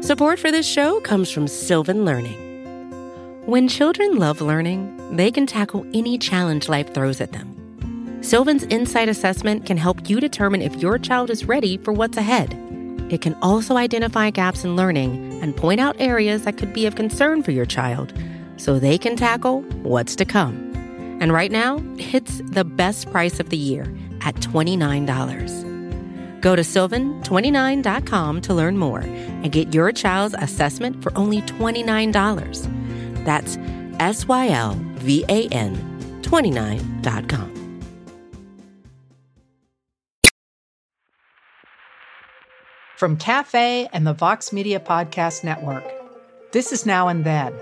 Support for this show comes from Sylvan Learning. When children love learning, they can tackle any challenge life throws at them. Sylvan's Insight Assessment can help you determine if your child is ready for what's ahead. It can also identify gaps in learning and point out areas that could be of concern for your child so they can tackle what's to come. And right now, it's the best price of the year at $29. Go to sylvan29.com to learn more and get your child's assessment for only $29. That's SYLVAN 29.com. From Cafe and the Vox Media Podcast Network, this is Now and Then.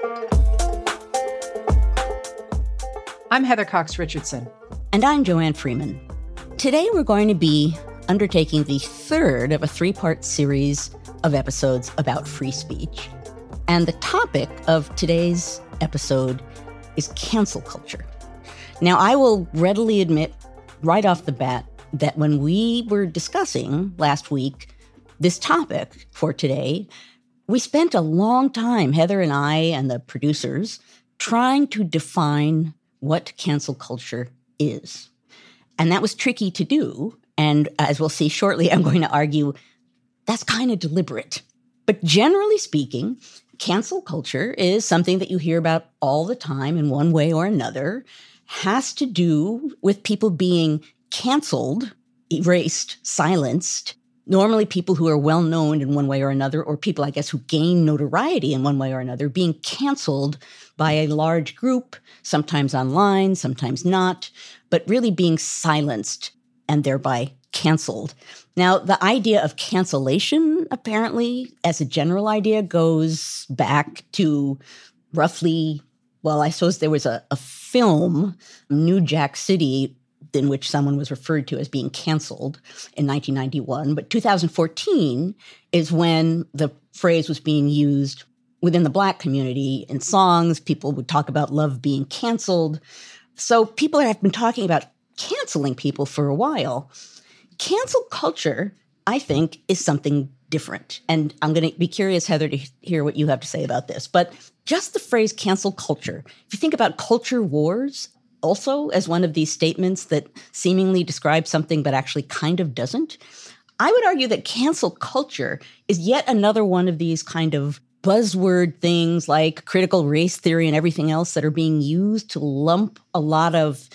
I'm Heather Cox Richardson. And I'm Joanne Freeman. Today we're going to be undertaking the third of a three-part series of episodes about free speech. And the topic of today's episode is cancel culture. Now, I will readily admit right off the bat that when we were discussing last week this topic for today, we spent a long time, Heather and I and the producers, trying to define what cancel culture is. And that was tricky to do. And as we'll see shortly, I'm going to argue that's kind of deliberate. But generally speaking, cancel culture is something that you hear about all the time in one way or another, has to do with people being canceled, erased, silenced, normally people who are well known in one way or another, or people, I guess, who gain notoriety in one way or another, being canceled by a large group, sometimes online, sometimes not, but really being silenced and thereby canceled. Now, the idea of cancellation, apparently, as a general idea, goes back to roughly, well, I suppose there was a film, New Jack City, in which someone was referred to as being canceled in 1991. But 2014 is when the phrase was being used within the Black community in songs. People would talk about love being canceled. So people have been talking about canceling people for a while. Cancel culture, I think, is something different. And I'm going to be curious, Heather, to hear what you have to say about this. But just the phrase cancel culture, if you think about culture wars, also as one of these statements that seemingly describes something but actually kind of doesn't, I would argue that cancel culture is yet another one of these kind of buzzword things like critical race theory and everything else that are being used to lump a lot of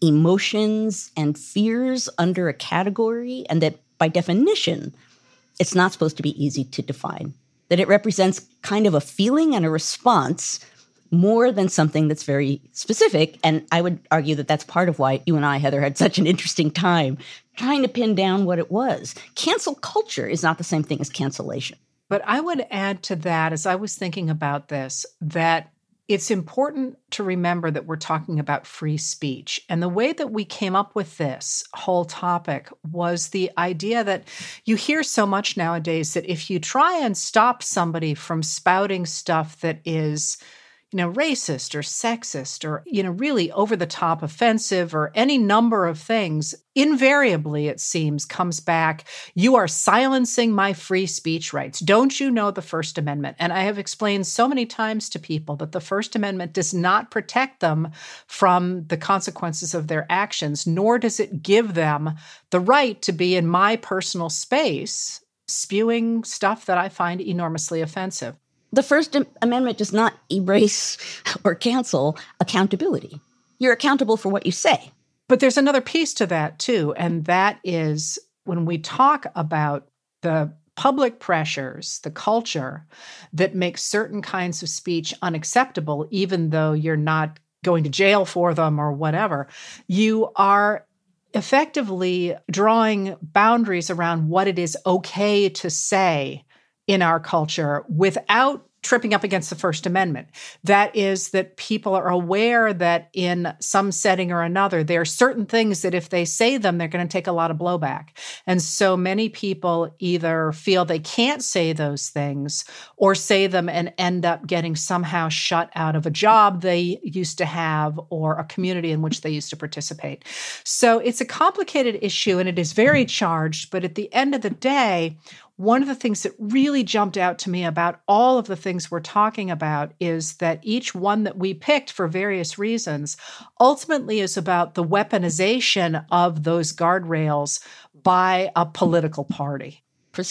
emotions and fears under a category, and that by definition, it's not supposed to be easy to define, that it represents kind of a feeling and a response more than something that's very specific. And I would argue that that's part of why you and I, Heather, had such an interesting time trying to pin down what it was. Cancel culture is not the same thing as cancellation. But I would add to that, as I was thinking about this, that it's important to remember that we're talking about free speech. And the way that we came up with this whole topic was the idea that you hear so much nowadays that if you try and stop somebody from spouting stuff that is racist or sexist or, really over the top offensive or any number of things, invariably, it seems, comes back, you are silencing my free speech rights. Don't you know the First Amendment? And I have explained so many times to people that the First Amendment does not protect them from the consequences of their actions, nor does it give them the right to be in my personal space spewing stuff that I find enormously offensive. The First Amendment does not erase or cancel accountability. You're accountable for what you say. But there's another piece to that, too, and that is when we talk about the public pressures, the culture that makes certain kinds of speech unacceptable, even though you're not going to jail for them or whatever, you are effectively drawing boundaries around what it is okay to say in our culture without tripping up against the First Amendment. That is that people are aware that in some setting or another, there are certain things that if they say them, they're going to take a lot of blowback. And so many people either feel they can't say those things or say them and end up getting somehow shut out of a job they used to have or a community in which they used to participate. So it's a complicated issue and it is very charged, but at the end of the day, one of the things that really jumped out to me about all of the things we're talking about is that each one that we picked for various reasons ultimately is about the weaponization of those guardrails by a political party.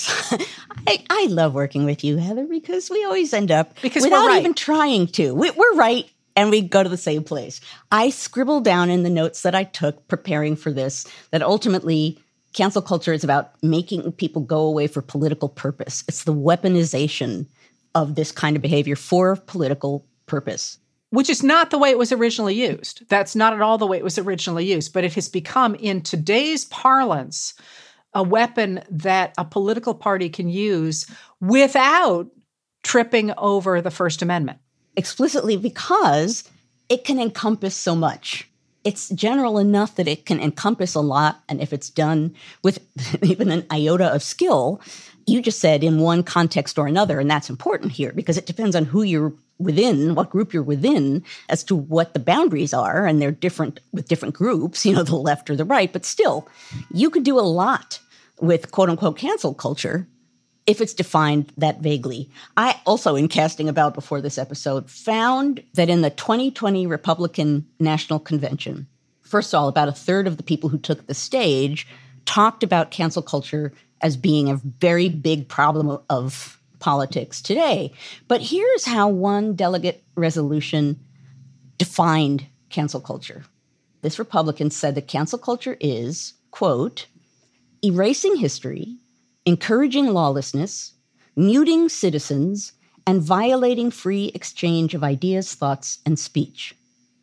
I love working with you, Heather, because we always end up without right. even trying to. We're right, and we go to the same place. I scribbled down in the notes that I took preparing for this that ultimately cancel culture is about making people go away for political purpose. It's the weaponization of this kind of behavior for political purpose. Which is not the way it was originally used. That's not at all the way it was originally used, but it has become, in today's parlance, a weapon that a political party can use without tripping over the First Amendment. Explicitly because it can encompass so much. It's general enough that it can encompass a lot, and if it's done with even an iota of skill, you just said in one context or another, and that's important here because it depends on who you're within, what group you're within, as to what the boundaries are, and they're different with different groups, the left or the right, but still, you could do a lot with quote-unquote cancel culture if it's defined that vaguely. I also, in casting about before this episode, found that in the 2020 Republican National Convention, first of all, about a third of the people who took the stage talked about cancel culture as being a very big problem of politics today. But here's how one delegate resolution defined cancel culture. This Republican said that cancel culture is, quote, erasing history, encouraging lawlessness, muting citizens, and violating free exchange of ideas, thoughts, and speech.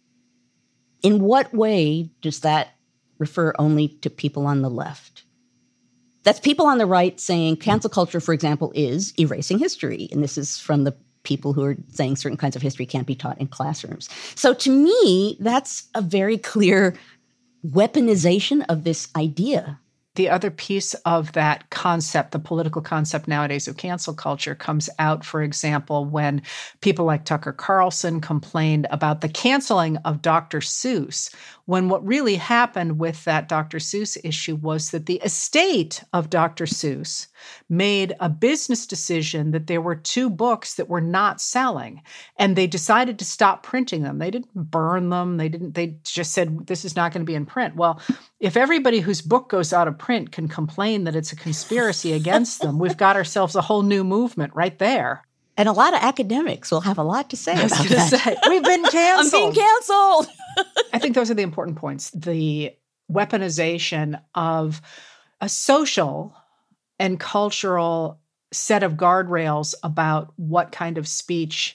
In what way does that refer only to people on the left? That's people on the right saying cancel culture, for example, is erasing history. And this is from the people who are saying certain kinds of history can't be taught in classrooms. So to me, that's a very clear weaponization of this idea. The other piece of that concept, the political concept nowadays of cancel culture, comes out, for example, when people like Tucker Carlson complained about the canceling of Dr. Seuss, when what really happened with that Dr. Seuss issue was that the estate of Dr. Seuss made a business decision that there were 2 books that were not selling, and they decided to stop printing them. They didn't burn them. They just said, this is not going to be in print. Well, if everybody whose book goes out of print can complain that it's a conspiracy against them, we've got ourselves a whole new movement right there. And a lot of academics will have a lot to say about that. We've been canceled. I'm being canceled. I think those are the important points. The weaponization of a social and cultural set of guardrails about what kind of speech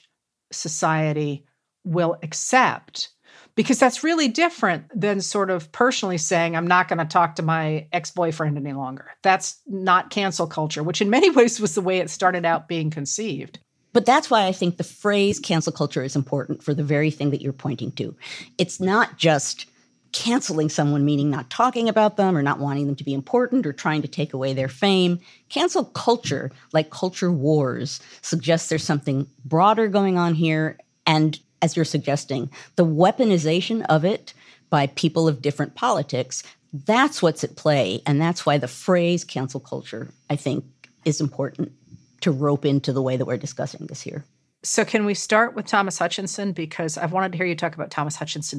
society will accept. Because that's really different than sort of personally saying, I'm not going to talk to my ex-boyfriend any longer. That's not cancel culture, which in many ways was the way it started out being conceived. But that's why I think the phrase cancel culture is important for the very thing that you're pointing to. It's not just canceling someone, meaning not talking about them or not wanting them to be important or trying to take away their fame. Cancel culture, like culture wars, suggests there's something broader going on here. And as you're suggesting, the weaponization of it by people of different politics, that's what's at play. And that's why the phrase cancel culture, I think, is important to rope into the way that we're discussing this here. So can we start with Thomas Hutchinson? Because I've wanted to hear you talk about Thomas Hutchinson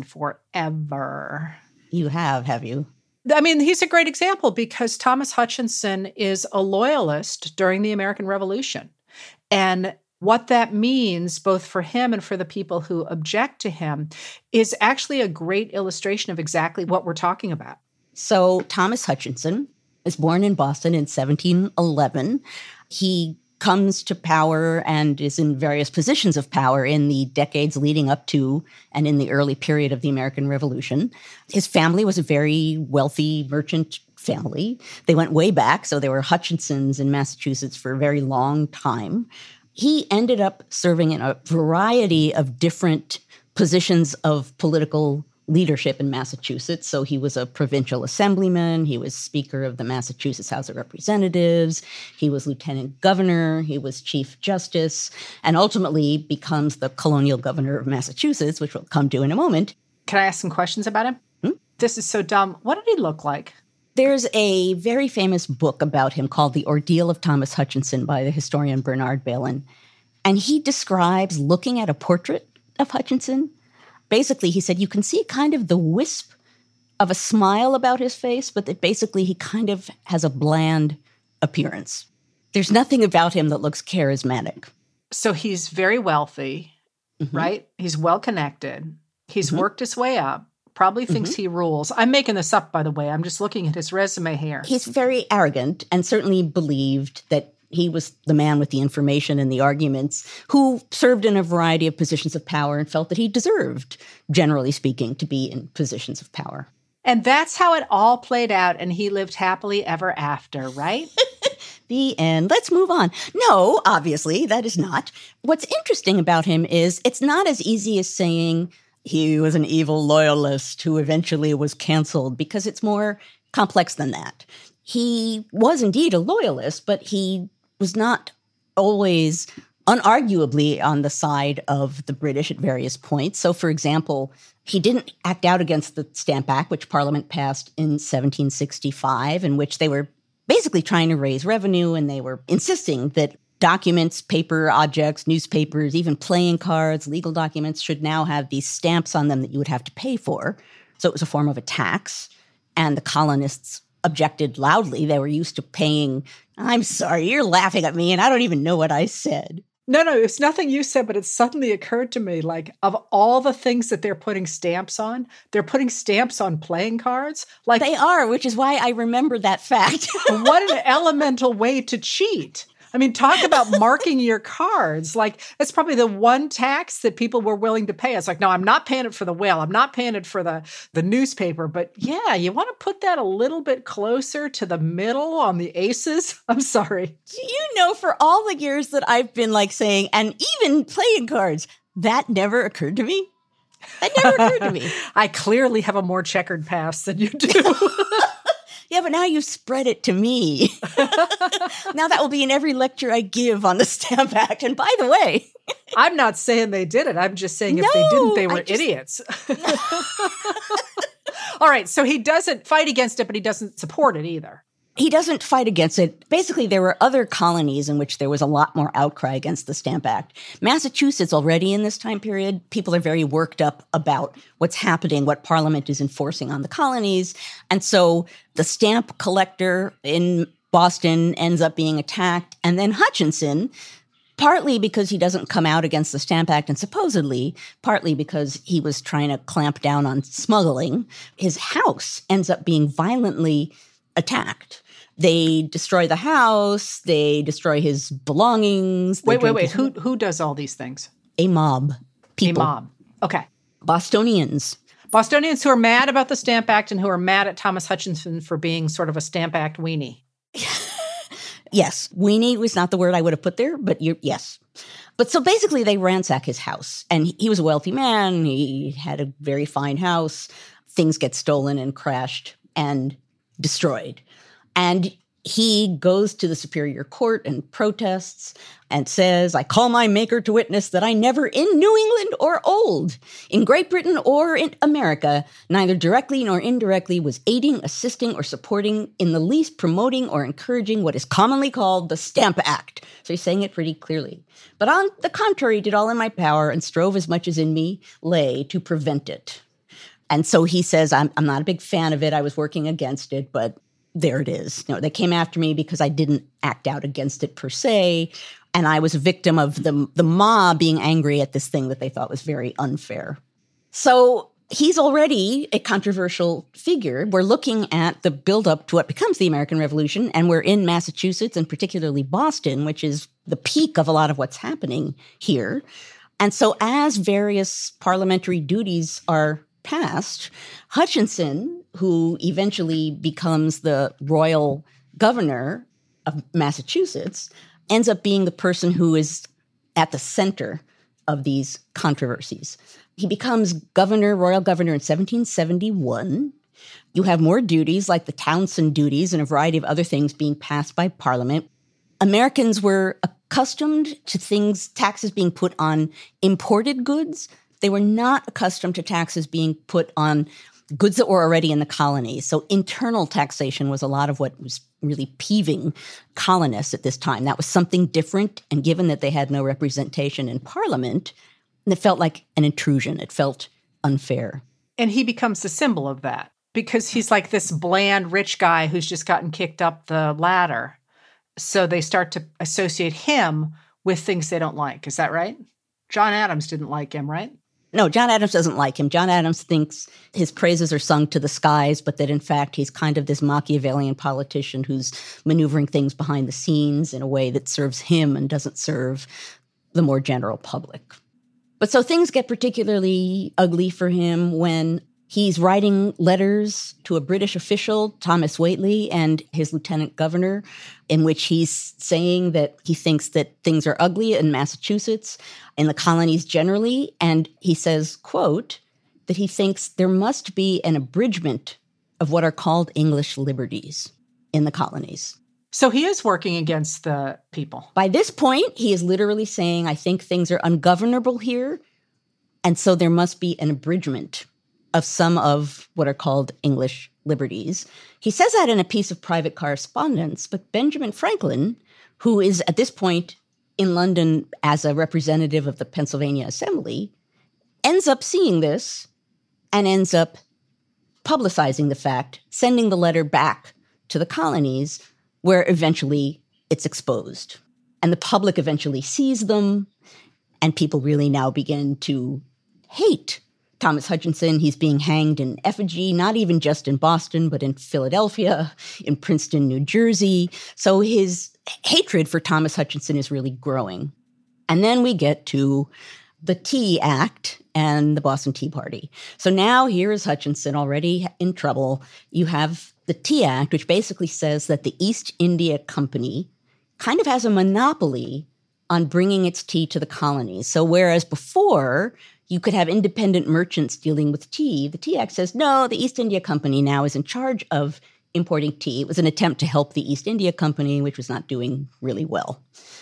forever. You have you? I mean, he's a great example because Thomas Hutchinson is a loyalist during the American Revolution. And what that means, both for him and for the people who object to him, is actually a great illustration of exactly what we're talking about. So Thomas Hutchinson was born in Boston in 1711. He comes to power and is in various positions of power in the decades leading up to and in the early period of the American Revolution. His family was a very wealthy merchant family. They went way back, so they were Hutchinsons in Massachusetts for a very long time. He ended up serving in a variety of different positions of political leadership in Massachusetts. So he was a provincial assemblyman. He was Speaker of the Massachusetts House of Representatives. He was lieutenant governor. He was chief justice, and ultimately becomes the colonial governor of Massachusetts, which we'll come to in a moment. Can I ask some questions about him? This is so dumb. What did he look like? There's a very famous book about him called The Ordeal of Thomas Hutchinson by the historian Bernard Bailyn. And he describes looking at a portrait of Hutchinson. Basically, he said, you can see kind of the wisp of a smile about his face, but that basically he kind of has a bland appearance. There's nothing about him that looks charismatic. So he's very wealthy, right? He's well-connected. He's worked his way up. Probably thinks he rules. I'm making this up, by the way. I'm just looking at his resume here. He's very arrogant and certainly believed that he was the man with the information and the arguments who served in a variety of positions of power and felt that he deserved, generally speaking, to be in positions of power. And that's how it all played out, and he lived happily ever after, right? The end. Let's move on. No, obviously, that is not. What's interesting about him is it's not as easy as saying he was an evil loyalist who eventually was canceled, because it's more complex than that. He was indeed a loyalist, but he was not always unarguably on the side of the British at various points. So, for example, he didn't act out against the Stamp Act, which Parliament passed in 1765, in which they were basically trying to raise revenue, and they were insisting that documents, paper objects, newspapers, even playing cards, legal documents should now have these stamps on them that you would have to pay for. So it was a form of a tax, and the colonists objected loudly. They were used to paying, I'm sorry, you're laughing at me, and I don't even know what I said. No, it's nothing you said, but it suddenly occurred to me, like, of all the things that they're putting stamps on, they're putting stamps on playing cards. Like, they are, which is why I remember that fact. What an elemental way to cheat. I mean, talk about marking your cards. Like, it's probably the one tax that people were willing to pay. It's like, no, I'm not paying it for the whale. I'm not paying it for the newspaper. But yeah, you want to put that a little bit closer to the middle on the aces. I'm sorry. Do you know, for all the years that I've been like saying, and even playing cards, that never occurred to me. That never occurred to me. I clearly have a more checkered past than you do. Yeah, but now you've spread it to me. Now that will be in every lecture I give on the Stamp Act. And by the way, I'm not saying they did it. I'm just saying if they didn't, they were idiots. All right. So he doesn't fight against it, but he doesn't support it either. He doesn't fight against it. Basically, there were other colonies in which there was a lot more outcry against the Stamp Act. Massachusetts, already in this time period, people are very worked up about what's happening, what Parliament is enforcing on the colonies. And so the stamp collector in Boston ends up being attacked. And then Hutchinson, partly because he doesn't come out against the Stamp Act, and supposedly partly because he was trying to clamp down on smuggling, his house ends up being violently attacked. They destroy the house. They destroy his belongings. Wait. Who does all these things? A mob. People. A mob. Okay. Bostonians. Bostonians who are mad about the Stamp Act and who are mad at Thomas Hutchinson for being sort of a Stamp Act weenie. Yes. Weenie was not the word I would have put there, but yes. But so basically they ransack his house. And he was a wealthy man. He had a very fine house. Things get stolen and crashed and destroyed. And he goes to the Superior Court and protests and says, I call my maker to witness that I never in New England or old, in Great Britain or in America, neither directly nor indirectly was aiding, assisting, or supporting, in the least promoting or encouraging what is commonly called the Stamp Act. So he's saying it pretty clearly. But on the contrary, did all in my power and strove as much as in me lay to prevent it. And so he says, I'm not a big fan of it. I was working against it, but there it is. You know, they came after me because I didn't act out against it per se. And I was a victim of the mob being angry at this thing that they thought was very unfair. So he's already a controversial figure. We're looking at the buildup to what becomes the American Revolution. And we're in Massachusetts and particularly Boston, which is the peak of a lot of what's happening here. And so as various parliamentary duties are passed, Hutchinson, who eventually becomes the royal governor of Massachusetts, ends up being the person who is at the center of these controversies. He becomes royal governor in 1771. You have more duties like the Townshend duties and a variety of other things being passed by Parliament. Americans were accustomed to taxes being put on imported goods. They were not accustomed to taxes being put on goods that were already in the colonies. So internal taxation was a lot of what was really peeving colonists at this time. That was something different. And given that they had no representation in Parliament, it felt like an intrusion. It felt unfair. And he becomes the symbol of that because he's like this bland, rich guy who's just gotten kicked up the ladder. So they start to associate him with things they don't like. Is that right? John Adams didn't like him, right? No, John Adams doesn't like him. John Adams thinks his praises are sung to the skies, but that in fact he's kind of this Machiavellian politician who's maneuvering things behind the scenes in a way that serves him and doesn't serve the more general public. But so things get particularly ugly for him when he's writing letters to a British official, Thomas Whately, and his lieutenant governor, in which he's saying that he thinks that things are ugly in Massachusetts, in the colonies generally. And he says, quote, that he thinks there must be an abridgment of what are called English liberties in the colonies. So he is working against the people. By this point, he is literally saying, I think things are ungovernable here, and so there must be an abridgment of some of what are called English liberties. He says that in a piece of private correspondence, but Benjamin Franklin, who is at this point in London as a representative of the Pennsylvania Assembly, ends up seeing this and ends up publicizing the fact, sending the letter back to the colonies, where eventually it's exposed. And the public eventually sees them, and people really now begin to hate Thomas Hutchinson. He's being hanged in effigy, not even just in Boston, but in Philadelphia, in Princeton, New Jersey. So his hatred for Thomas Hutchinson is really growing. And then we get to the Tea Act and the Boston Tea Party. So now here is Hutchinson already in trouble. You have the Tea Act, which basically says that the East India Company kind of has a monopoly on bringing its tea to the colonies. So whereas before you could have independent merchants dealing with tea, the Tea Act says, no, the East India Company now is in charge of importing tea. It was an attempt to help the East India Company, which was not doing really well.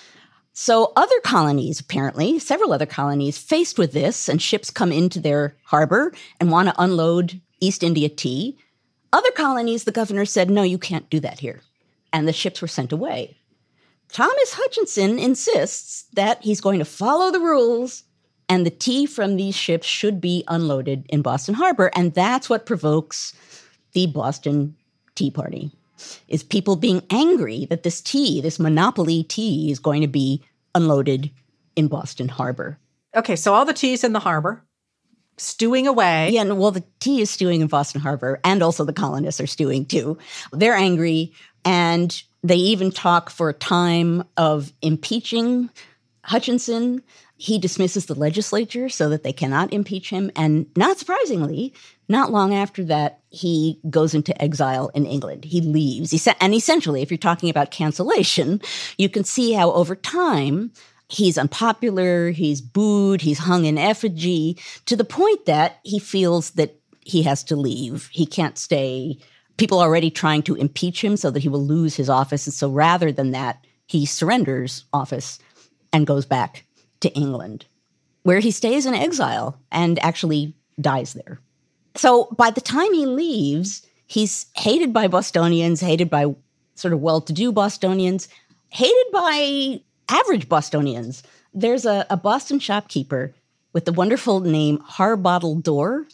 So other colonies, apparently, several other colonies, faced with this, and ships come into their harbor and want to unload East India tea. Other colonies, the governor said, no, you can't do that here. And the ships were sent away. Thomas Hutchinson insists that he's going to follow the rules and the tea from these ships should be unloaded in Boston Harbor. And that's what provokes the Boston Tea Party, is people being angry that this tea, this monopoly tea, is going to be unloaded in Boston Harbor. Okay, so all the tea's in the harbor, stewing away. Yeah, well, the tea is stewing in Boston Harbor, and also the colonists are stewing too. They're angry, and they even talk for a time of impeaching Hutchinson. He dismisses the legislature so that they cannot impeach him. And not surprisingly, not long after that, he goes into exile in England. He leaves. And essentially, if you're talking about cancellation, you can see how over time he's unpopular, he's booed, he's hung in effigy, to the point that he feels that he has to leave. He can't stay. People are already trying to impeach him so that he will lose his office. And so rather than that, he surrenders office and goes back to England, where he stays in exile and actually dies there. So by the time he leaves, he's hated by Bostonians, hated by sort of well-to-do Bostonians, hated by average Bostonians. There's a Boston shopkeeper with the wonderful name Harbottle Dorr,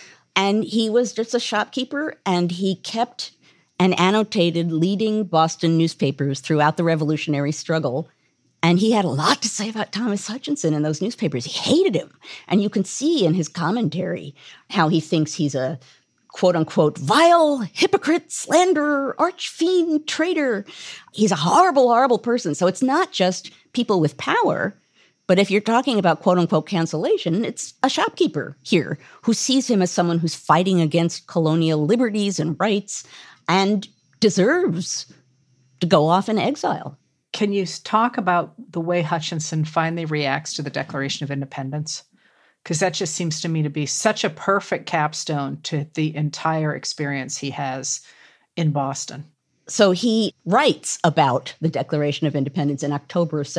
and he was just a shopkeeper, and he kept and annotated leading Boston newspapers throughout the Revolutionary struggle. And he had a lot to say about Thomas Hutchinson in those newspapers. He hated him. And you can see in his commentary how he thinks he's a quote-unquote vile, hypocrite, slanderer, arch-fiend, traitor. He's a horrible, horrible person. So it's not just people with power, but if you're talking about quote-unquote cancellation, it's a shopkeeper here who sees him as someone who's fighting against colonial liberties and rights and deserves to go off in exile. Can you talk about the way Hutchinson finally reacts to the Declaration of Independence? Because that just seems to me to be such a perfect capstone to the entire experience he has in Boston. So he writes about the Declaration of Independence in October of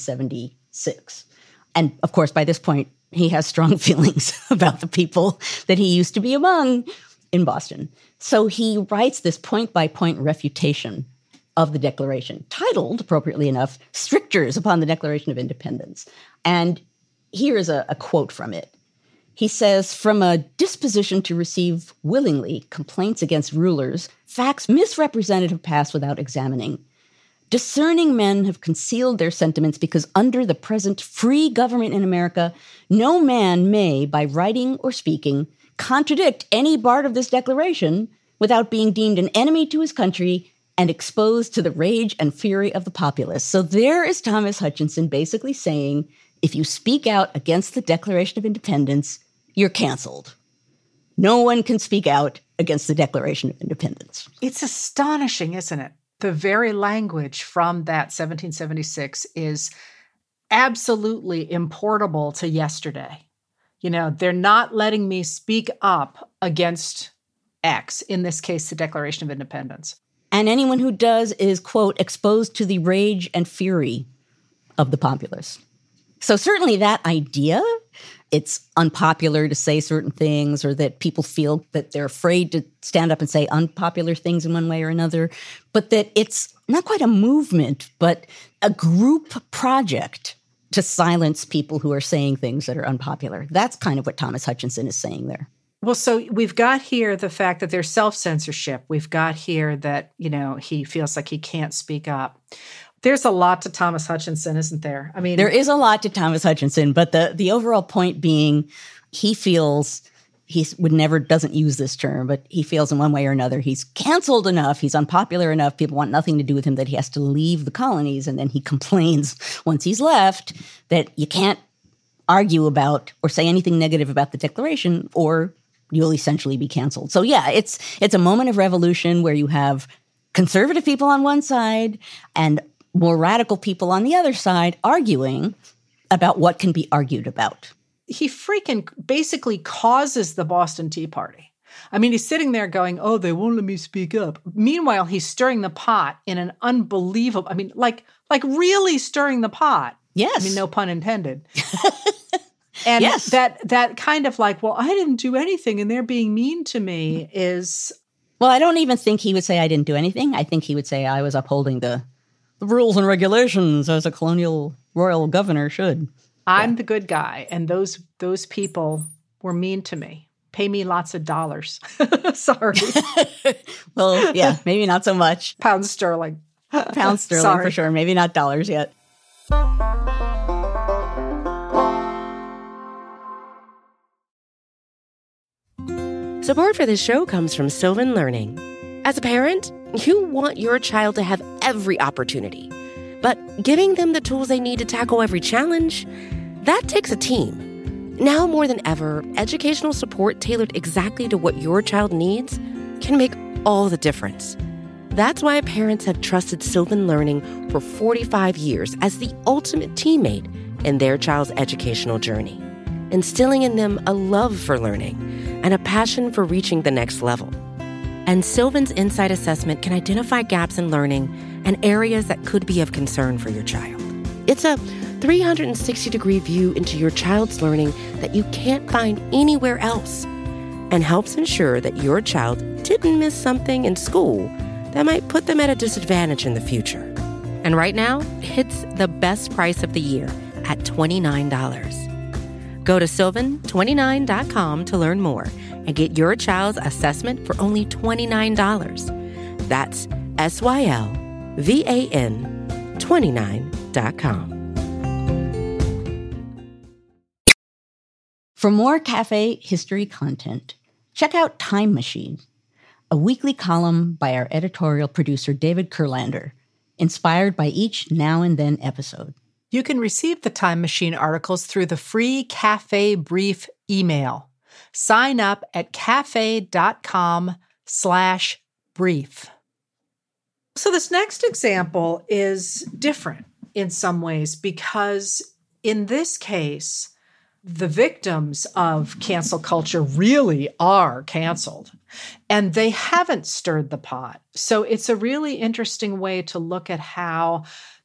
1776. And of course, by this point, he has strong feelings about the people that he used to be among. in Boston. So he writes this point-by-point refutation of the Declaration, titled, appropriately enough, Strictures upon the Declaration of Independence. And here is a quote from it. He says, from a disposition to receive willingly complaints against rulers, facts misrepresented have passed without examining. Discerning men have concealed their sentiments because under the present free government in America, no man may, by writing or speaking, contradict any part of this declaration without being deemed an enemy to his country and exposed to the rage and fury of the populace. So there is Thomas Hutchinson basically saying, if you speak out against the Declaration of Independence, you're canceled. No one can speak out against the Declaration of Independence. It's astonishing, isn't it? The very language from that 1776 is absolutely importable to yesterday. You know, they're not letting me speak up against X, in this case, the Declaration of Independence. And anyone who does is, quote, exposed to the rage and fury of the populace. So certainly that idea, it's unpopular to say certain things, or that people feel that they're afraid to stand up and say unpopular things in one way or another, but that it's not quite a movement, but a group project to silence people who are saying things that are unpopular. That's kind of what Thomas Hutchinson is saying there. Well, so we've got here the fact that there's self-censorship. We've got here that, you know, he feels like he can't speak up. There's a lot to Thomas Hutchinson, isn't there? I mean, there is a lot to Thomas Hutchinson, but the overall point being he feels doesn't use this term, but he feels in one way or another he's canceled enough, he's unpopular enough, people want nothing to do with him, that he has to leave the colonies. And then he complains once he's left that you can't argue about or say anything negative about the Declaration or you'll essentially be canceled. So yeah, it's a moment of revolution where you have conservative people on one side and more radical people on the other side arguing about what can be argued about. He freaking basically causes the Boston Tea Party. I mean, he's sitting there going, oh, they won't let me speak up. Meanwhile, he's stirring the pot in an unbelievable, I mean, like really stirring the pot. Yes. I mean, no pun intended. And yes. that kind of like, well, I didn't do anything and they're being mean to me is... Well, I don't even think he would say I didn't do anything. I think he would say I was upholding the rules and regulations as a colonial royal governor should. I'm the good guy, and those people were mean to me. Pay me lots of dollars. Sorry. Well, yeah, maybe not so much. Pounds sterling. Pounds sterling Sorry. for sure. Maybe not dollars yet. Support for this show comes from Sylvan Learning. As a parent, you want your child to have every opportunity, but giving them the tools they need to tackle every challenge, that takes a team. Now more than ever, educational support tailored exactly to what your child needs can make all the difference. That's why parents have trusted Sylvan Learning for 45 years as the ultimate teammate in their child's educational journey, instilling in them a love for learning and a passion for reaching the next level. And Sylvan's Insight Assessment can identify gaps in learning and areas that could be of concern for your child. It's a 360-degree view into your child's learning that you can't find anywhere else, and helps ensure that your child didn't miss something in school that might put them at a disadvantage in the future. And right now, it's the best price of the year at $29. Go to sylvan29.com to learn more and get your child's assessment for only $29. That's SYLVAN29.com. For more Cafe history content, check out Time Machine, a weekly column by our editorial producer David Kurlander, inspired by each Now and Then episode. You can receive the Time Machine articles through the free Cafe Brief email. Sign up at cafe.com/brief. So this next example is different in some ways because in this case, the victims of cancel culture really are canceled, and they haven't stirred the pot. So it's a really interesting way to look at how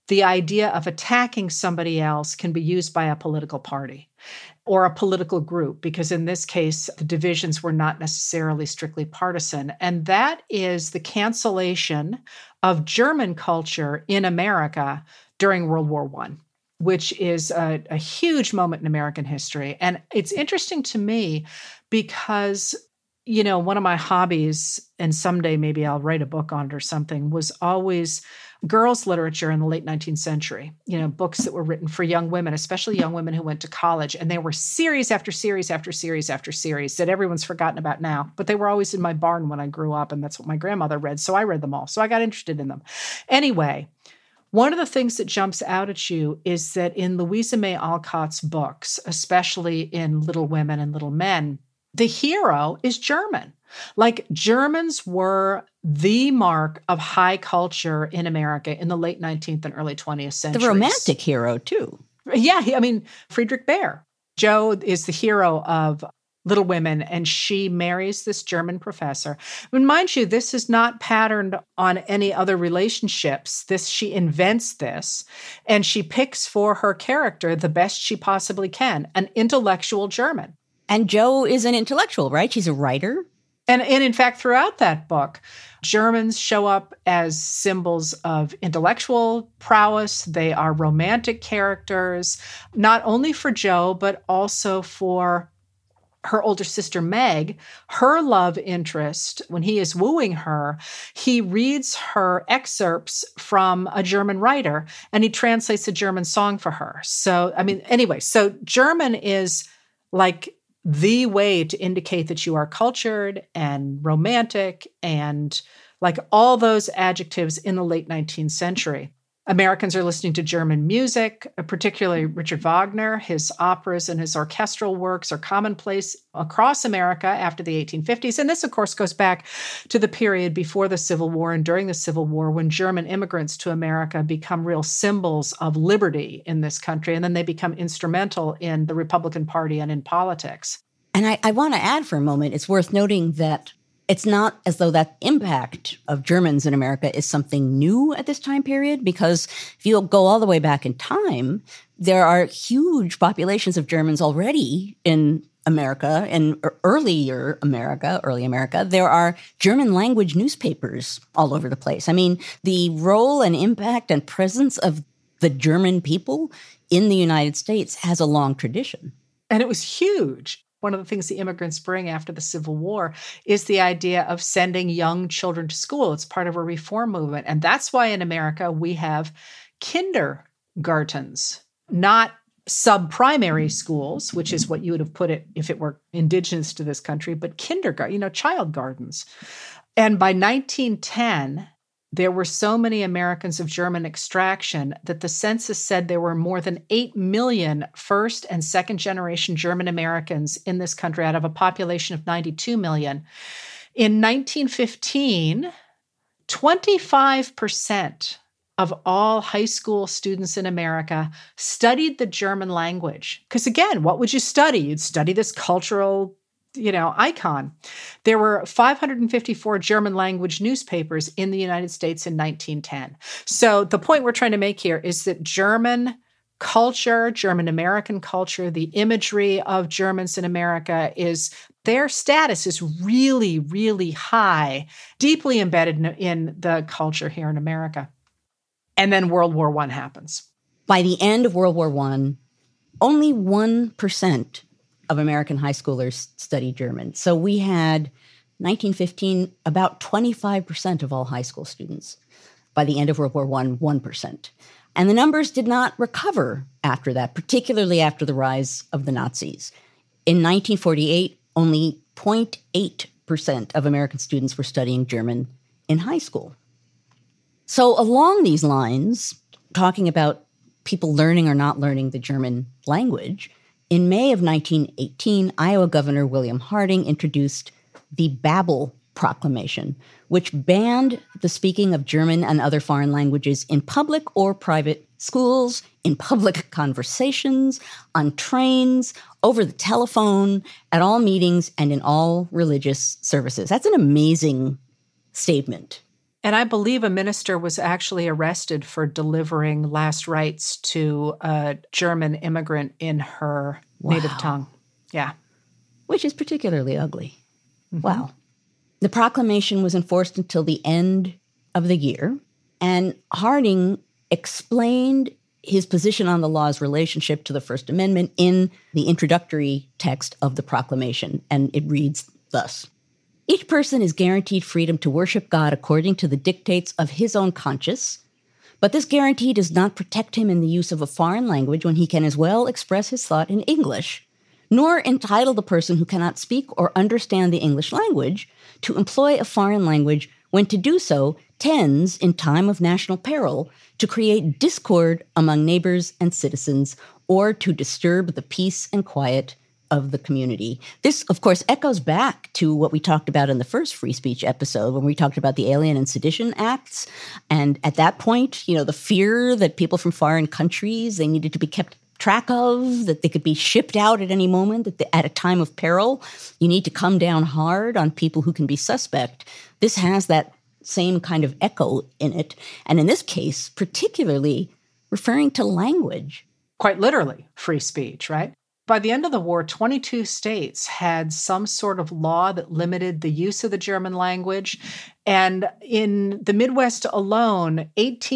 the idea of attacking somebody else can be used by a political party or a political group, because in this case, the divisions were not necessarily strictly partisan. And that is the cancellation of German culture in America during World War I, which is a huge moment in American history. And it's interesting to me because, one of my hobbies, and someday maybe I'll write a book on it or something, was always girls' literature in the late 19th century, books that were written for young women, especially young women who went to college. And they were series after series after series after series that everyone's forgotten about now. But they were always in my barn when I grew up, and that's what my grandmother read. So I read them all. So I got interested in them. Anyway, one of the things that jumps out at you is that in Louisa May Alcott's books, especially in Little Women and Little Men, the hero is German. Like, Germans were the mark of high culture in America in the late 19th and early 20th centuries. The romantic hero, too. Yeah, Friedrich Baer. Jo is the hero of Little Women, and she marries this German professor. And mind you, this is not patterned on any other relationships. She invents this, and she picks for her character the best she possibly can, an intellectual German. And Jo is an intellectual, right? She's a writer. And in fact, throughout that book, Germans show up as symbols of intellectual prowess. They are romantic characters, not only for Jo, but also for her older sister, Meg. Her love interest, when he is wooing her, he reads her excerpts from a German writer, and he translates a German song for her. So, so German is like the way to indicate that you are cultured and romantic and like all those adjectives in the late 19th century. Americans are listening to German music, particularly Richard Wagner. His operas and his orchestral works are commonplace across America after the 1850s. And this, of course, goes back to the period before the Civil War and during the Civil War, when German immigrants to America become real symbols of liberty in this country. And then they become instrumental in the Republican Party and in politics. And I want to add for a moment, it's worth noting that it's not as though that impact of Germans in America is something new at this time period, because if you go all the way back in time, there are huge populations of Germans already in America, in early America. There are German language newspapers all over the place. The role and impact and presence of the German people in the United States has a long tradition. And it was huge. One of the things the immigrants bring after the Civil War is the idea of sending young children to school. It's part of a reform movement. And that's why in America we have kindergartens, not sub-primary schools, which is what you would have put it if it were indigenous to this country, but kindergarten, child gardens. And by 1910, there were so many Americans of German extraction that the census said there were more than 8 million first and second generation German Americans in this country out of a population of 92 million. In 1915, 25% of all high school students in America studied the German language. Because again, what would you study? You'd study this cultural icon. There were 554 German language newspapers in the United States in 1910. So the point we're trying to make here is that German culture, German American culture, the imagery of Germans in America their status is really, really high, deeply embedded in the culture here in America. And then World War I happens. By the end of World War I, only 1% of American high schoolers study German. So we had, 1915, about 25% of all high school students. By the end of World War I, 1%. And the numbers did not recover after that, particularly after the rise of the Nazis. In 1948, only 0.8% of American students were studying German in high school. So along these lines, talking about people learning or not learning the German language, in May of 1918, Iowa Governor William Harding introduced the Babel Proclamation, which banned the speaking of German and other foreign languages in public or private schools, in public conversations, on trains, over the telephone, at all meetings, and in all religious services. That's an amazing statement. And I believe a minister was actually arrested for delivering last rites to a German immigrant in her native tongue. Yeah. Which is particularly ugly. Mm-hmm. Wow. The proclamation was enforced until the end of the year, and Harding explained his position on the law's relationship to the First Amendment in the introductory text of the proclamation, and it reads thus. Each person is guaranteed freedom to worship God according to the dictates of his own conscience, but this guarantee does not protect him in the use of a foreign language when he can as well express his thought in English, nor entitle the person who cannot speak or understand the English language to employ a foreign language when to do so tends, in time of national peril, to create discord among neighbors and citizens or to disturb the peace and quiet of the community. This, of course, echoes back to what we talked about in the first free speech episode when we talked about the Alien and Sedition Acts. And at that point, the fear that people from foreign countries, they needed to be kept track of, that they could be shipped out at any moment, that at a time of peril, you need to come down hard on people who can be suspect. This has that same kind of echo in it. And in this case, particularly referring to language. Quite literally, free speech, right? By the end of the war, 22 states had some sort of law that limited the use of the German language. And in the Midwest alone,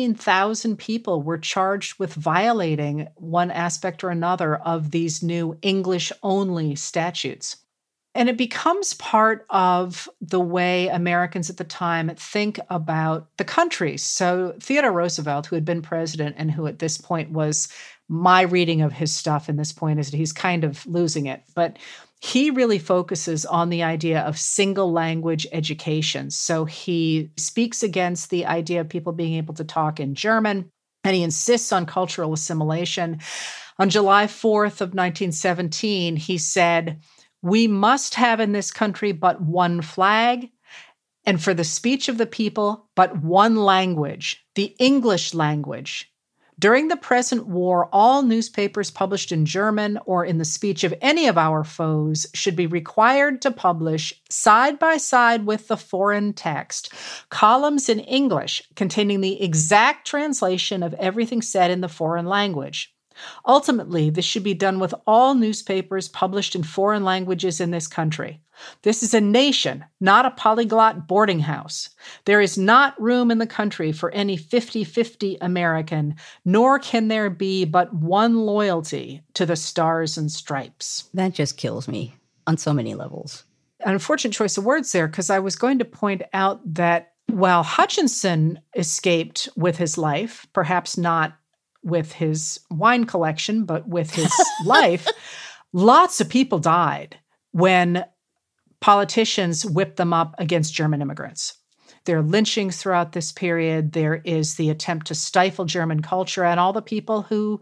18,000 people were charged with violating one aspect or another of these new English-only statutes. And it becomes part of the way Americans at the time think about the country. So Theodore Roosevelt, who had been president and who at this point was, my reading of his stuff in this point is that he's kind of losing it, but he really focuses on the idea of single language education. So he speaks against the idea of people being able to talk in German, and he insists on cultural assimilation. On July 4th of 1917, he said, "We must have in this country but one flag, and for the speech of the people, but one language, the English language. During the present war, all newspapers published in German or in the speech of any of our foes should be required to publish, side by side with the foreign text, columns in English containing the exact translation of everything said in the foreign language. Ultimately, this should be done with all newspapers published in foreign languages in this country. This is a nation, not a polyglot boarding house. There is not room in the country for any 50-50 American, nor can there be but one loyalty to the Stars and Stripes." That just kills me on so many levels. An unfortunate choice of words there, because I was going to point out that while Hutchinson escaped with his life, perhaps not with his wine collection, but with his life, lots of people died when politicians whipped them up against German immigrants. There are lynchings throughout this period. There is the attempt to stifle German culture and all the people who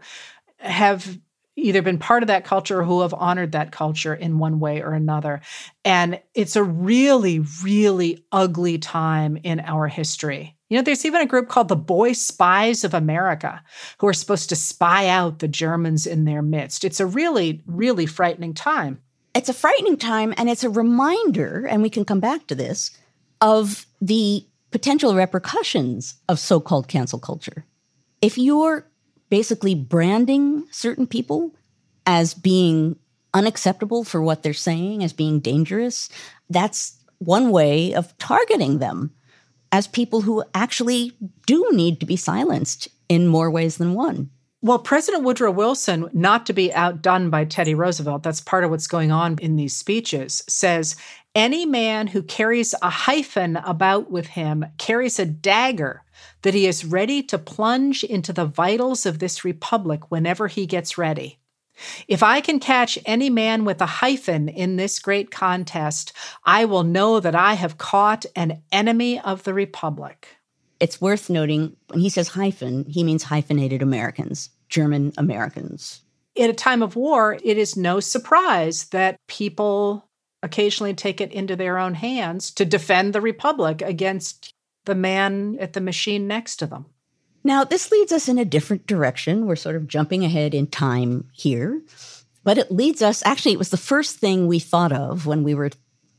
have either been part of that culture or who have honored that culture in one way or another. And it's a really, really ugly time in our history. There's even a group called the Boy Spies of America who are supposed to spy out the Germans in their midst. It's a really, really frightening time. It's a frightening time, and it's a reminder, and we can come back to this, of the potential repercussions of so-called cancel culture. If you're basically branding certain people as being unacceptable for what they're saying, as being dangerous, that's one way of targeting them as people who actually do need to be silenced in more ways than one. Well, President Woodrow Wilson, not to be outdone by Teddy Roosevelt, that's part of what's going on in these speeches, says, "Any man who carries a hyphen about with him carries a dagger that he is ready to plunge into the vitals of this republic whenever he gets ready. If I can catch any man with a hyphen in this great contest, I will know that I have caught an enemy of the republic." It's worth noting, when he says hyphen, he means hyphenated Americans, German Americans. In a time of war, it is no surprise that people occasionally take it into their own hands to defend the republic against the man at the machine next to them. Now, this leads us in a different direction. We're sort of jumping ahead in time here. But it leads us, actually, it was the first thing we thought of when we were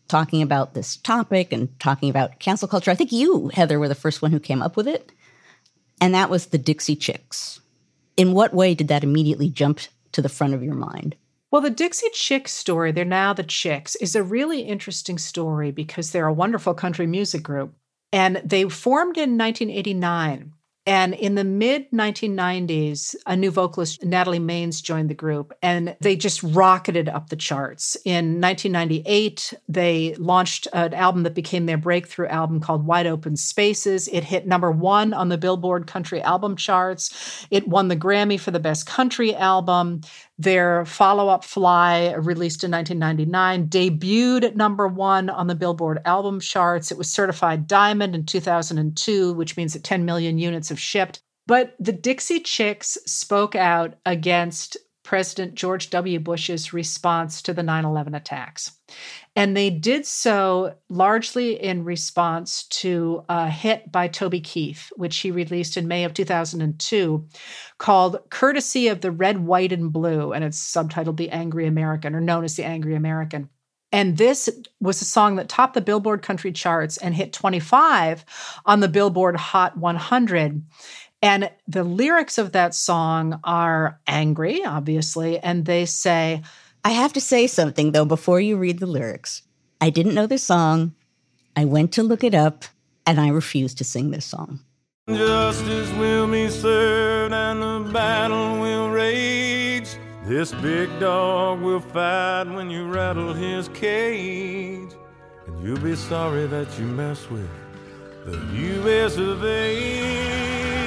talking about this topic and talking about cancel culture. I think you, Heather, were the first one who came up with it. And that was the Dixie Chicks. In what way did that immediately jump to the front of your mind? Well, the Dixie Chicks story, they're now the Chicks, is a really interesting story because they're a wonderful country music group. And they formed in 1989. And in the mid-1990s, a new vocalist, Natalie Maines, joined the group, and they just rocketed up the charts. In 1998, they launched an album that became their breakthrough album called Wide Open Spaces. It hit #1 on the Billboard Country Album charts. It won the Grammy for the Best Country Album. Their follow-up, Fly, released in 1999, debuted at #1 on the Billboard album charts. It was certified diamond in 2002, which means that 10 million units have shipped. But the Dixie Chicks spoke out against President George W. Bush's response to the 9/11 attacks. And they did so largely in response to a hit by Toby Keith, which he released in May of 2002, called Courtesy of the Red, White, and Blue. And it's subtitled The Angry American, or known as The Angry American. And this was a song that topped the Billboard country charts and hit 25 on the Billboard Hot 100. And the lyrics of that song are angry, obviously, and they say, I have to say something, though, before you read the lyrics. I didn't know this song. I went to look it up, and I refused to sing this song. Justice will be served and the battle will rage. This big dog will fight when you rattle his cage. And you'll be sorry that you mess with the U.S. of A.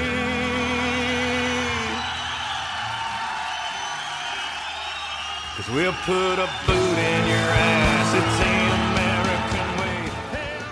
'Cause we'll put a boot in your ass. It's the American way.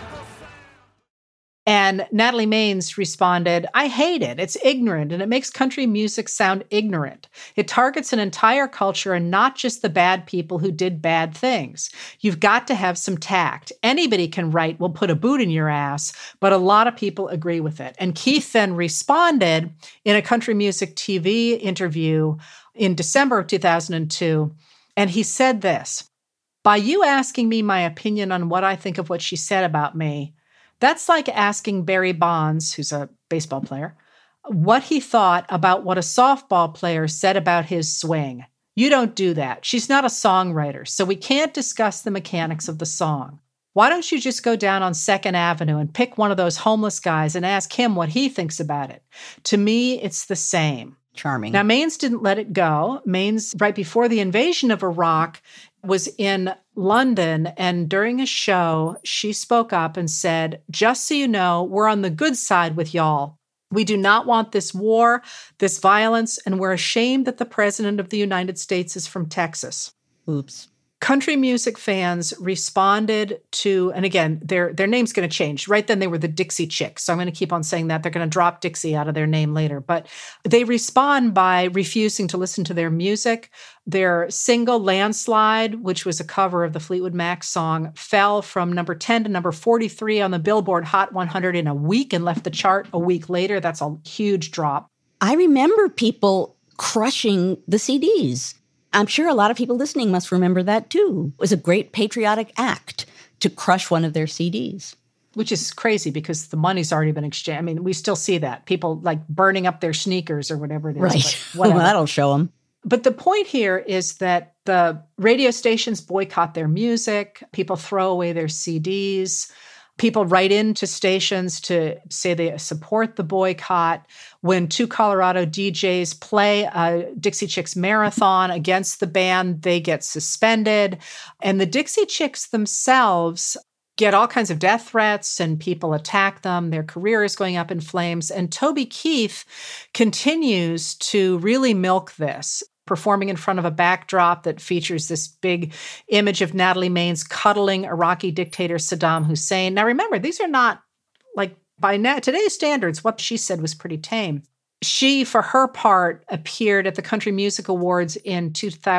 And Natalie Maines responded, I hate it. It's ignorant, and it makes country music sound ignorant. It targets an entire culture and not just the bad people who did bad things. You've got to have some tact. Anybody can write, we'll put a boot in your ass, but a lot of people agree with it. And Keith then responded in a country music TV interview in December of 2002, and he said this, by you asking me my opinion on what I think of what she said about me, that's like asking Barry Bonds, who's a baseball player, what he thought about what a softball player said about his swing. You don't do that. She's not a songwriter, so we can't discuss the mechanics of the song. Why don't you just go down on 2nd Avenue and pick one of those homeless guys and ask him what he thinks about it? To me, it's the same. Charming. Now, Maines didn't let it go. Maines, right before the invasion of Iraq, was in London, and during a show, she spoke up and said, just so you know, we're on the good side with y'all. We do not want this war, this violence, and we're ashamed that the President of the United States is from Texas. Oops. Country music fans responded to, and again, their name's going to change. Right then, they were the Dixie Chicks. So I'm going to keep on saying that. They're going to drop Dixie out of their name later. But they respond by refusing to listen to their music. Their single, Landslide, which was a cover of the Fleetwood Mac song, fell from number 10 to number 43 on the Billboard Hot 100 in a week and left the chart a week later. That's a huge drop. I remember people crushing the CDs. I'm sure a lot of people listening must remember that, too. It was a great patriotic act to crush one of their CDs. Which is crazy because the money's already been exchanged. I mean, we still see that. People like burning up their sneakers or whatever it is. Right. Well, that'll show them. But the point here is that the radio stations boycott their music. People throw away their CDs. People write into stations to say they support the boycott. When 2 Colorado DJs play a Dixie Chicks marathon against the band, they get suspended. And the Dixie Chicks themselves get all kinds of death threats and people attack them. Their career is going up in flames. And Toby Keith continues to really milk this, performing in front of a backdrop that features this big image of Natalie Maines cuddling Iraqi dictator Saddam Hussein. Now, remember, these are not, like, by today's standards, what she said was pretty tame. She, for her part, appeared at the Country Music Awards in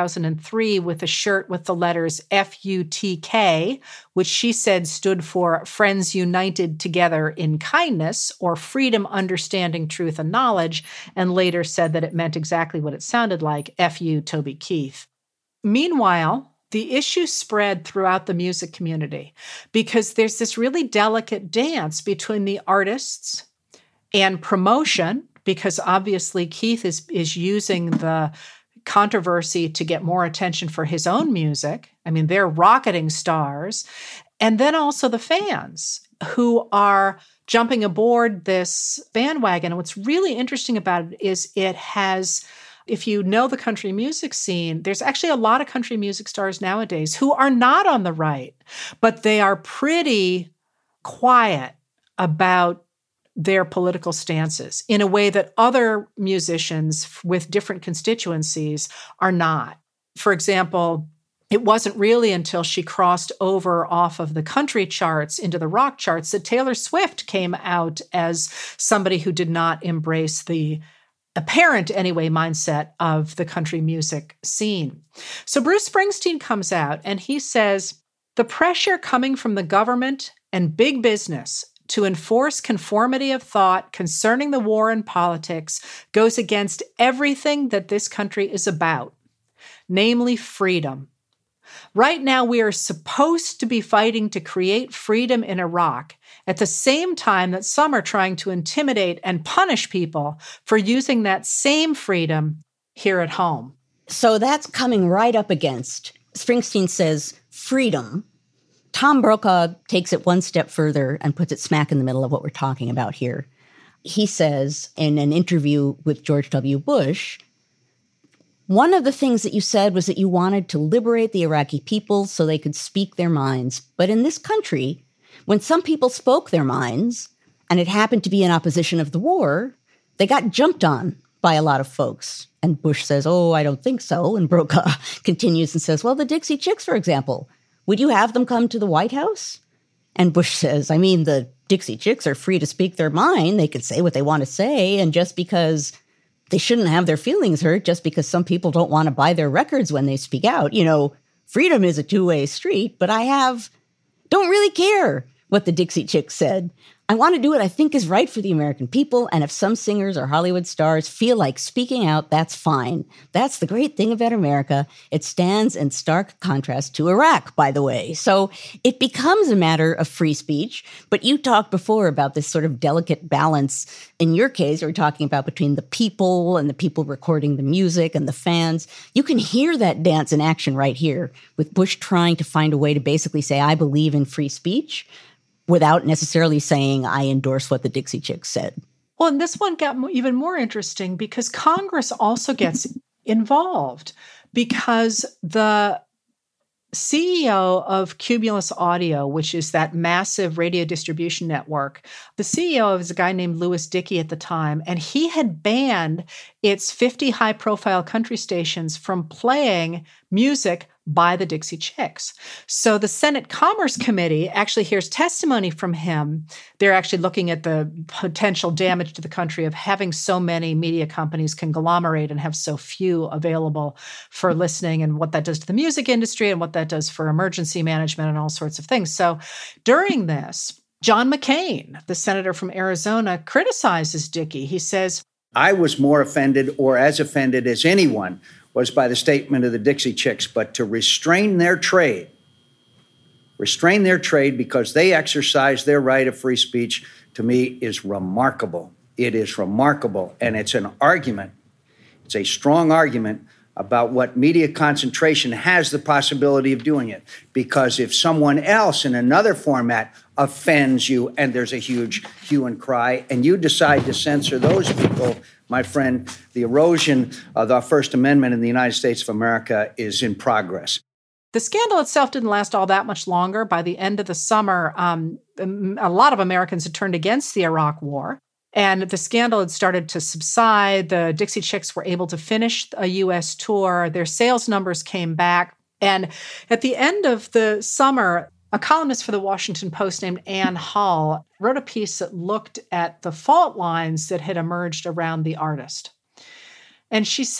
2003 with a shirt with the letters FUTK, which she said stood for Friends United Together in Kindness, or Freedom, Understanding, Truth, and Knowledge, and later said that it meant exactly what it sounded like, FU Toby Keith. Meanwhile, the issue spread throughout the music community because there's this really delicate dance between the artists and promotion, because obviously Keith is using the controversy to get more attention for his own music. I mean, they're rocketing stars. And then also the fans who are jumping aboard this bandwagon. And what's really interesting about it is it has, if you know the country music scene, there's actually a lot of country music stars nowadays who are not on the right, but they are pretty quiet about their political stances in a way that other musicians with different constituencies are not. For example, it wasn't really until she crossed over off of the country charts into the rock charts that Taylor Swift came out as somebody who did not embrace the apparent, anyway, mindset of the country music scene. So Bruce Springsteen comes out and he says, the pressure coming from the government and big business to enforce conformity of thought concerning the war and politics goes against everything that this country is about, namely freedom. Right now, we are supposed to be fighting to create freedom in Iraq at the same time that some are trying to intimidate and punish people for using that same freedom here at home. So that's coming right up against, Springsteen says, freedom. Tom Brokaw takes it one step further and puts it smack in the middle of what we're talking about here. He says in an interview with George W. Bush, one of the things that you said was that you wanted to liberate the Iraqi people so they could speak their minds. But in this country, when some people spoke their minds, and it happened to be in opposition of the war, they got jumped on by a lot of folks. And Bush says, oh, I don't think so. And Brokaw continues and says, well, the Dixie Chicks, for example, would you have them come to the White House? And Bush says, I mean, the Dixie Chicks are free to speak their mind. They can say what they want to say. And just because they shouldn't have their feelings hurt, just because some people don't want to buy their records when they speak out, you know, freedom is a two-way street, but don't really care what the Dixie Chicks said. I want to do what I think is right for the American people, and if some singers or Hollywood stars feel like speaking out, that's fine. That's the great thing about America. It stands in stark contrast to Iraq, by the way. So it becomes a matter of free speech, but you talked before about this sort of delicate balance. In your case, we're talking about between the people and the people recording the music and the fans. You can hear that dance in action right here, with Bush trying to find a way to basically say, I believe in free speech, without necessarily saying, I endorse what the Dixie Chicks said. Well, and this one got even more interesting because Congress also gets involved because the CEO of Cumulus Audio, which is that massive radio distribution network, the CEO was a guy named Louis Dickey at the time, and he had banned its 50 high-profile country stations from playing music by the Dixie Chicks. So the Senate Commerce Committee actually hears testimony from him. They're actually looking at the potential damage to the country of having so many media companies conglomerate and have so few available for listening, and what that does to the music industry and what that does for emergency management and all sorts of things. So during this, John McCain, the senator from Arizona, criticizes Dickey. He says, I was more offended, or as offended as anyone was, by the statement of the Dixie Chicks, but to restrain their trade because they exercise their right of free speech, to me is remarkable. It is remarkable. And it's an argument. It's a strong argument about what media concentration has the possibility of doing it. Because if someone else in another format offends you and there's a huge hue and cry, and you decide to censor those people, my friend, the erosion of the First Amendment in the United States of America is in progress. The scandal itself didn't last all that much longer. By the end of the summer, a lot of Americans had turned against the Iraq War, and the scandal had started to subside. The Dixie Chicks were able to finish a U.S. tour. Their sales numbers came back. And at the end of the summer, a columnist for the Washington Post named Ann Hull wrote a piece that looked at the fault lines that had emerged around the artist. And she said,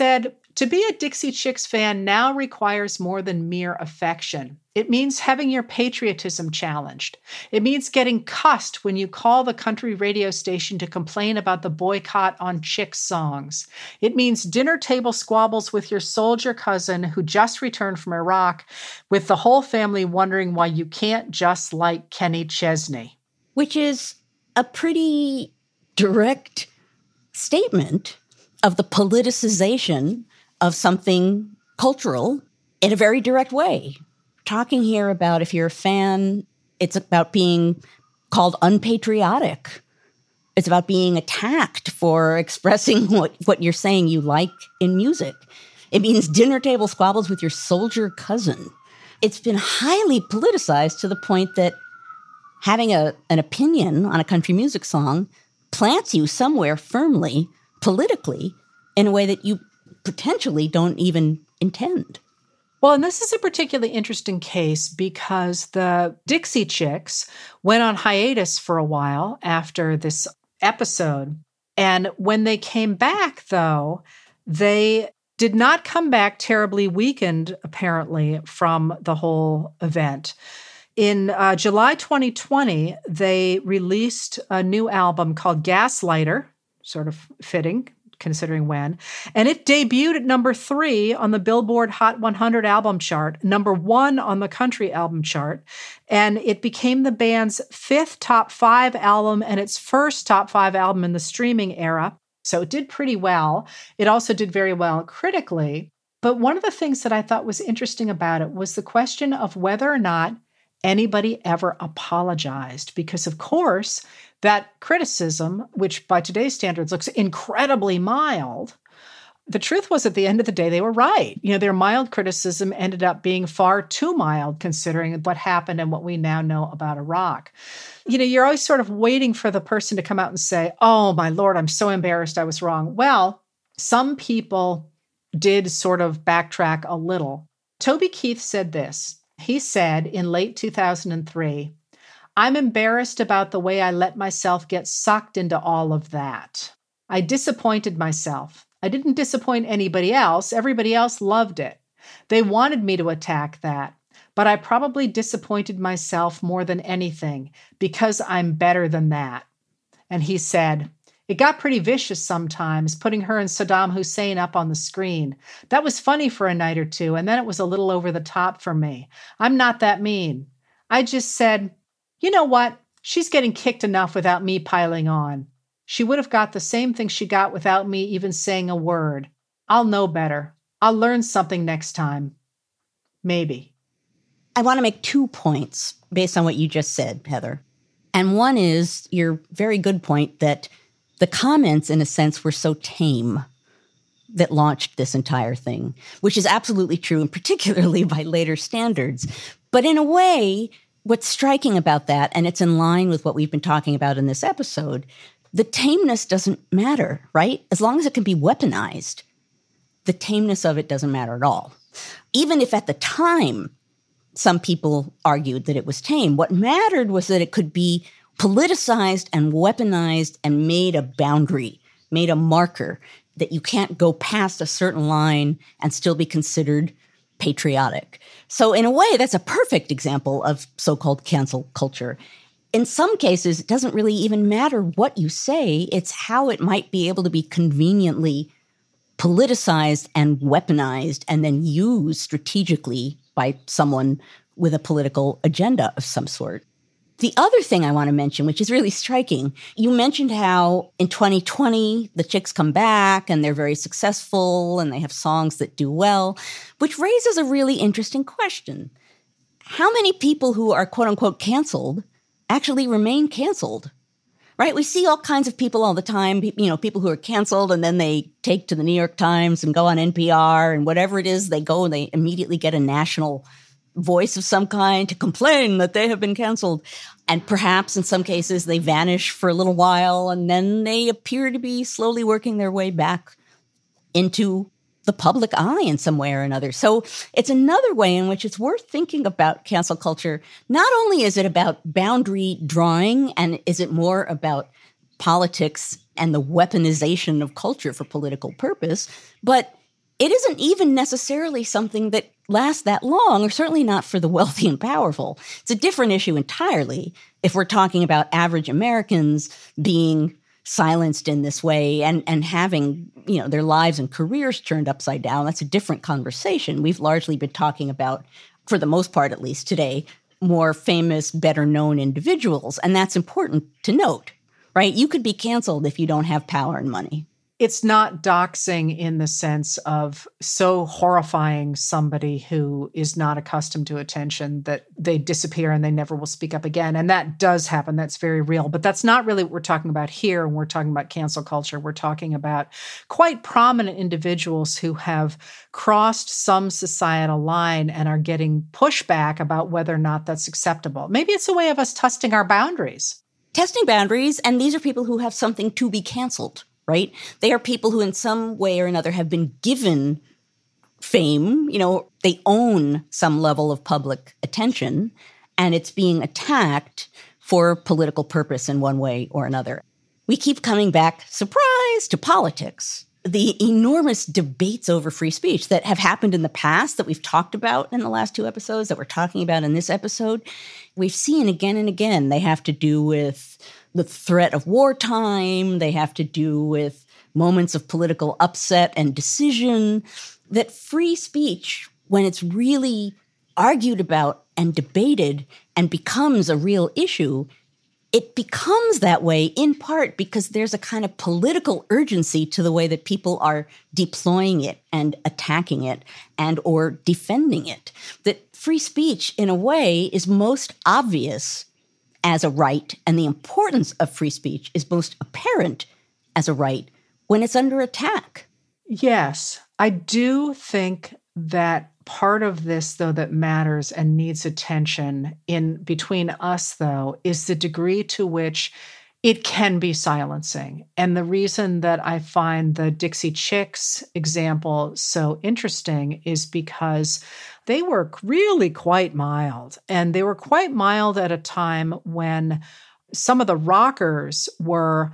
To be a Dixie Chicks fan now requires more than mere affection. It means having your patriotism challenged. It means getting cussed when you call the country radio station to complain about the boycott on Chicks songs. It means dinner table squabbles with your soldier cousin who just returned from Iraq, with the whole family wondering why you can't just like Kenny Chesney. Which is a pretty direct statement of the politicization of something cultural in a very direct way. Talking here about, if you're a fan, it's about being called unpatriotic. It's about being attacked for expressing what you're saying you like in music. It means dinner table squabbles with your soldier cousin. It's been highly politicized to the point that having an opinion on a country music song plants you somewhere firmly, politically, in a way that you potentially don't even intend. Well, and this is a particularly interesting case because the Dixie Chicks went on hiatus for a while after this episode. And when they came back, though, they did not come back terribly weakened, apparently, from the whole event. In July 2020, they released a new album called Gaslighter, sort of fitting, considering when. And it debuted at number 3 on the Billboard Hot 100 album chart, number 1 on the country album chart. And it became the band's 5th top 5 album and its first top 5 album in the streaming era. So it did pretty well. It also did very well critically. But one of the things that I thought was interesting about it was the question of whether or not anybody ever apologized. Because, of course, that criticism, which by today's standards looks incredibly mild, the truth was at the end of the day, they were right. You know, their mild criticism ended up being far too mild considering what happened and what we now know about Iraq. You know, you're always sort of waiting for the person to come out and say, oh, my Lord, I'm so embarrassed I was wrong. Well, some people did sort of backtrack a little. Toby Keith said this. He said in late 2003, I'm embarrassed about the way I let myself get sucked into all of that. I disappointed myself. I didn't disappoint anybody else. Everybody else loved it. They wanted me to attack that. But I probably disappointed myself more than anything because I'm better than that. And he said, it got pretty vicious sometimes, putting her and Saddam Hussein up on the screen. That was funny for a night or two, and then it was a little over the top for me. I'm not that mean. I just said, you know what? She's getting kicked enough without me piling on. She would have got the same thing she got without me even saying a word. I'll know better. I'll learn something next time. Maybe. I want to make 2 points based on what you just said, Heather. And one is your very good point that the comments, in a sense, were so tame that launched this entire thing, which is absolutely true, and particularly by later standards. But in a way, what's striking about that, and it's in line with what we've been talking about in this episode, the tameness doesn't matter, right? As long as it can be weaponized, the tameness of it doesn't matter at all. Even if at the time some people argued that it was tame, what mattered was that it could be politicized and weaponized and made a boundary, made a marker that you can't go past a certain line and still be considered patriotic. So in a way, that's a perfect example of so-called cancel culture. In some cases, it doesn't really even matter what you say. It's how it might be able to be conveniently politicized and weaponized and then used strategically by someone with a political agenda of some sort. The other thing I want to mention, which is really striking, you mentioned how in 2020, the Chicks come back and they're very successful and they have songs that do well, which raises a really interesting question. How many people who are quote unquote canceled actually remain canceled? Right? We see all kinds of people all the time, you know, people who are canceled and then they take to the New York Times and go on NPR and whatever it is, they go and they immediately get a national voice of some kind to complain that they have been canceled. And perhaps in some cases they vanish for a little while and then they appear to be slowly working their way back into the public eye in some way or another. So it's another way in which it's worth thinking about cancel culture. Not only is it about boundary drawing and is it more about politics and the weaponization of culture for political purpose, but it isn't even necessarily something that lasts that long, or certainly not for the wealthy and powerful. It's a different issue entirely if we're talking about average Americans being silenced in this way and having, their lives and careers turned upside down. That's a different conversation. We've largely been talking about, for the most part at least today, more famous, better-known individuals. And that's important to note, right? You could be canceled if you don't have power and money. It's not doxing in the sense of so horrifying somebody who is not accustomed to attention that they disappear and they never will speak up again. And that does happen. That's very real. But that's not really what we're talking about here when we're talking about cancel culture. We're talking about quite prominent individuals who have crossed some societal line and are getting pushback about whether or not that's acceptable. Maybe it's a way of us testing our boundaries. Testing boundaries, and these are people who have something to be canceled. Right? They are people who in some way or another have been given fame. They own some level of public attention, and it's being attacked for political purpose in one way or another. We keep coming back, surprise, to politics. The enormous debates over free speech that have happened in the past, that we've talked about in the last 2 episodes, that we're talking about in this episode, we've seen again and again. They have to do with the threat of wartime. They have to do with moments of political upset and decision. That free speech, when it's really argued about and debated and becomes a real issue, it becomes that way in part because there's a kind of political urgency to the way that people are deploying it and attacking it and or defending it. That free speech, in a way, is most obvious as a right, and the importance of free speech is most apparent as a right when it's under attack. Yes, I do think that part of this, though, that matters and needs attention in between us, though, is the degree to which it can be silencing. And the reason that I find the Dixie Chicks example so interesting is because they were really quite mild. And they were quite mild at a time when some of the rockers were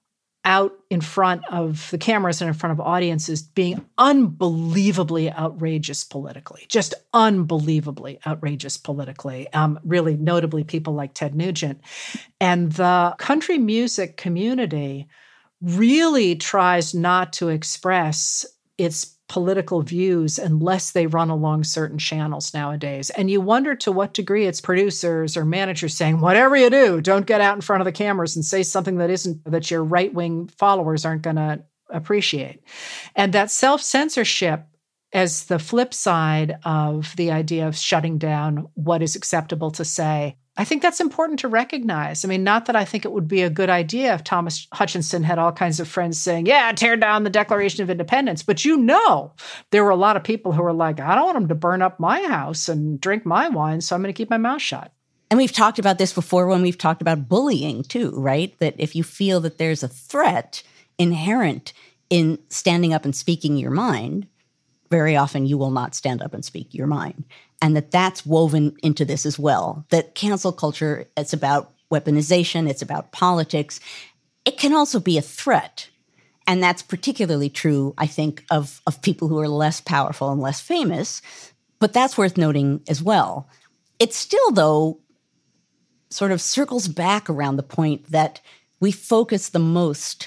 out in front of the cameras and in front of audiences being unbelievably outrageous politically, just unbelievably outrageous politically, really notably people like Ted Nugent. And the country music community really tries not to express its political views unless they run along certain channels nowadays. And you wonder to what degree it's producers or managers saying, whatever you do, don't get out in front of the cameras and say something that your right-wing followers aren't going to appreciate. And that self-censorship as the flip side of the idea of shutting down what is acceptable to say, I think that's important to recognize. I mean, not that I think it would be a good idea if Thomas Hutchinson had all kinds of friends saying, yeah, tear down the Declaration of Independence. But there were a lot of people who were like, I don't want them to burn up my house and drink my wine, so I'm going to keep my mouth shut. And we've talked about this before when we've talked about bullying too, right? That if you feel that there's a threat inherent in standing up and speaking your mind, very often you will not stand up and speak your mind. And that's woven into this as well. That cancel culture, it's about weaponization, it's about politics. It can also be a threat. And that's particularly true, I think, of people who are less powerful and less famous. But that's worth noting as well. It still, though, sort of circles back around the point that we focus the most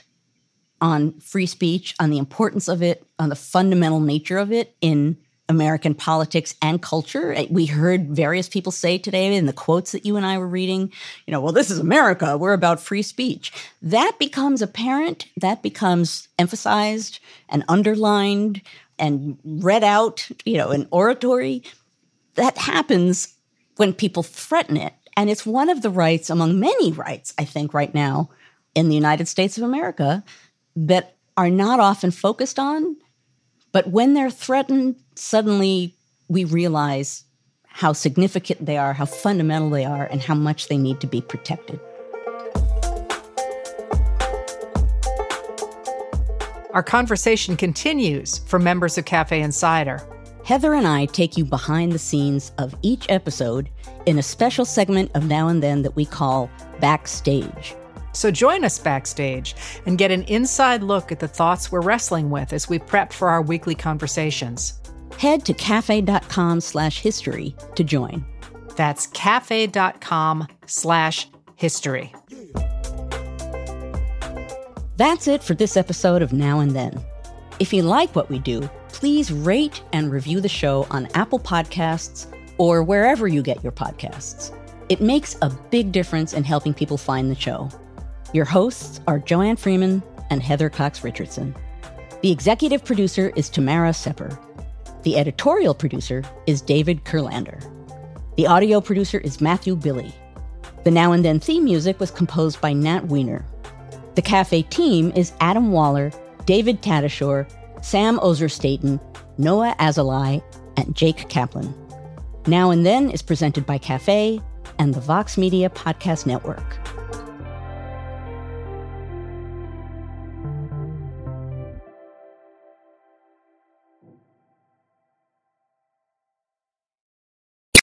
on free speech, on the importance of it, on the fundamental nature of it in American politics and culture. We heard various people say today in the quotes that you and I were reading, well, this is America. We're about free speech. That becomes apparent. That becomes emphasized and underlined and read out, in oratory. That happens when people threaten it. And it's one of the rights among many rights, I think, right now in the United States of America that are not often focused on. But when they're threatened, suddenly we realize how significant they are, how fundamental they are, and how much they need to be protected. Our conversation continues for members of Cafe Insider. Heather and I take you behind the scenes of each episode in a special segment of Now and Then that we call Backstage. So join us backstage and get an inside look at the thoughts we're wrestling with as we prep for our weekly conversations. Head to cafe.com/history to join. That's cafe.com/history. That's it for this episode of Now and Then. If you like what we do, please rate and review the show on Apple Podcasts or wherever you get your podcasts. It makes a big difference in helping people find the show. Your hosts are Joanne Freeman and Heather Cox Richardson. The executive producer is Tamara Sepper. The editorial producer is David Kurlander. The audio producer is Matthew Billy. The Now and Then theme music was composed by Nat Weiner. The Cafe team is Adam Waller, David Tadashore, Sam Ozer-Staten, Noah Azalai, and Jake Kaplan. Now and Then is presented by Cafe and the Vox Media Podcast Network.